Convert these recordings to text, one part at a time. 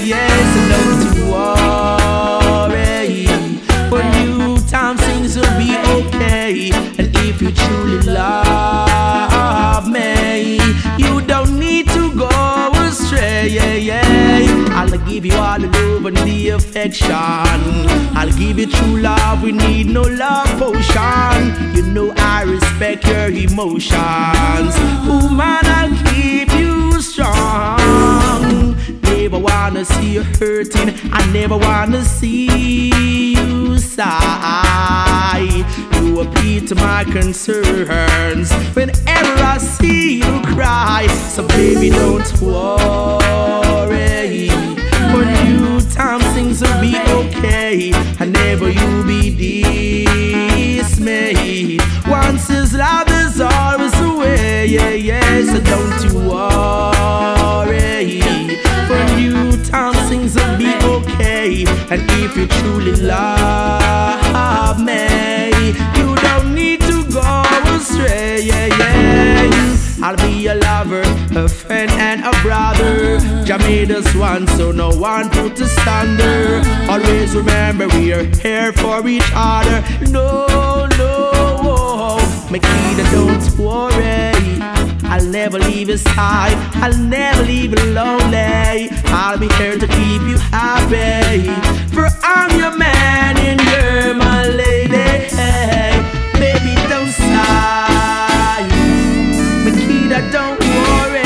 yeah. So don't you worry. For new times things will be okay. And if you truly love me, you don't need to go astray, yeah, yeah. I'll give you all the love and the affection. I'll give you true love, we need no love potion. You know I respect your emotions. Woman, I'll keep you strong. Never wanna see you hurting, I never wanna see you sigh. You appeal to my concerns whenever I see you cry. So baby, don't worry. For new times things will be okay, and never you be dismayed. Once his love is always away, yeah, yeah. So don't you worry. For new times things will be okay, and if you truly love me, you don't need to go astray, yeah, yeah. I'll be a lover, a friend and a brother. Jah made us one, so no one put us under. Always remember we are here for each other. No, no, Makita, don't worry. I'll never leave your side, I'll never leave you lonely. I'll be here to keep you happy, for I'm your man and you're my lady. Hey, baby, don't sigh. Makita, don't worry.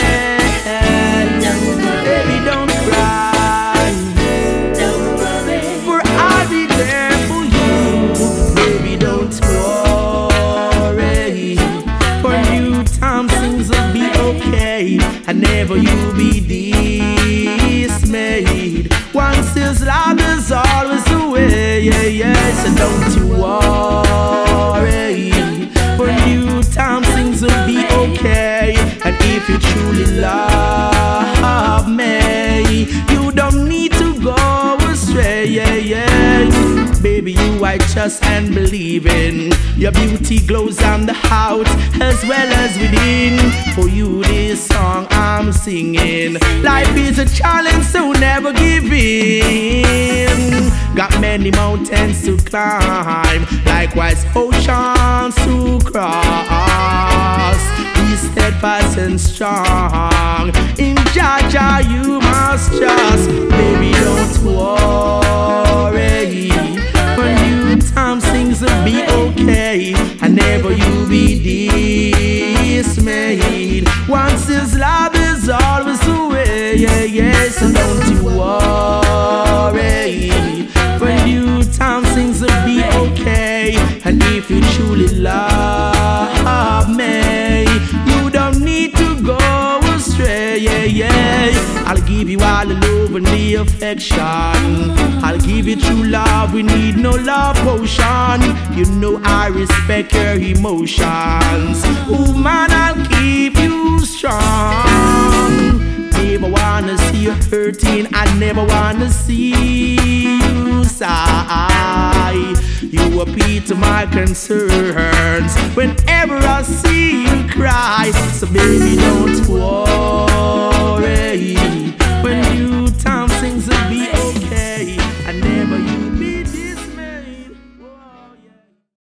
Baby, don't cry. For I'll be there for you. Baby, don't worry. For new times things will be okay, and never you be dismayed. Once his love is always away, yeah, yeah. So don't you worry. For new times things will be okay, and if you truly love me, you don't need to go astray, yeah, yeah. Baby, you I trust and believe in. Your beauty glows on the out as well as within. For you this song I'm singing. Life is a challenge, so never give in. Got many mountains to climb, likewise oceans to cross. Be steadfast and strong. In Jah Jah you must trust. Baby, don't worry. For new times things will be okay, and never you be dismayed. Once his love is always away, yeah, yeah. So don't you worry. For new times things will be okay, and if you truly love me, you don't need to go astray, yeah, yeah. I'll give you all the love and the affection. I'll give you true love, we need no love potion. You know I respect your emotions. Woman, I'll keep you strong. Never wanna see you hurting, I never wanna see you sigh. You appeal to my concerns whenever I see you cry. So baby, don't worry.